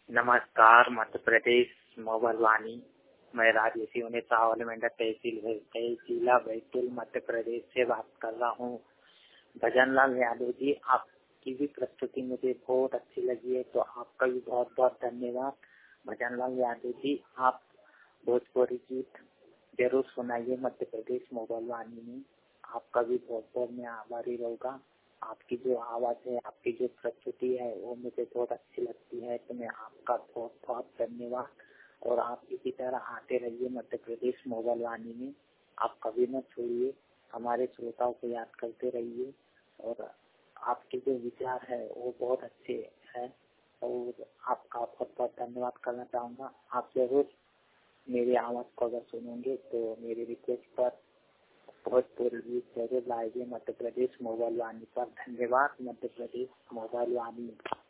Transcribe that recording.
नमस्कार। मध्य प्रदेश मोबाइल वाणी। मैं राजेश उन्हें चावल मंडल जिला बैतूल मध्य प्रदेश से बात कर रहा हूँ। भजन लाल यादव जी, आपकी भी प्रस्तुति मुझे बहुत अच्छी लगी है, तो आपका भी बहुत बहुत धन्यवाद। भजन लाल यादव जी, आप भोजपुरी गीत जरूर सुनाइए मध्य प्रदेश मोबाइल वाणी में। आपका भी बहुत बहुत मैं आभारी रहूँगा। आपकी जो आवाज़ है, आपकी जो प्रस्तुति है, वो मुझे बहुत अच्छी लगती है, तो मैं आपका बहुत बहुत धन्यवाद। और आप इसी तरह आते रहिए मध्य प्रदेश मोबाइल वाणी में। आप कभी मत छोड़िए, हमारे श्रोताओं को याद करते रहिए। और आपके जो विचार है वो बहुत अच्छे हैं, और आपका बहुत बहुत धन्यवाद करना चाहूँगा। आप जरूर मेरी आवाज़ को अगर सुनेंगे तो मेरी रिक्वेस्ट पर भोजपुरी गीत जरूर लाइए मध्य प्रदेश मोबाइल वाणी पर। धन्यवाद मध्य प्रदेश मोबाइल वाणी।